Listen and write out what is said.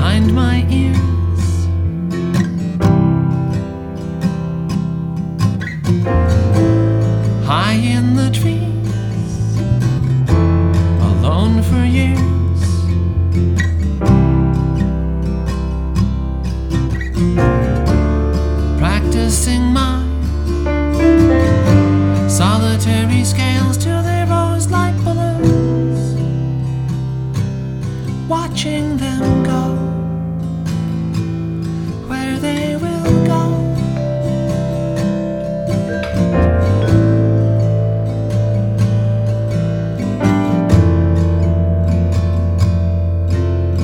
behind my ears. High in the trees, alone for years. Practicing my solitary scales till they rose like balloons, watching them go.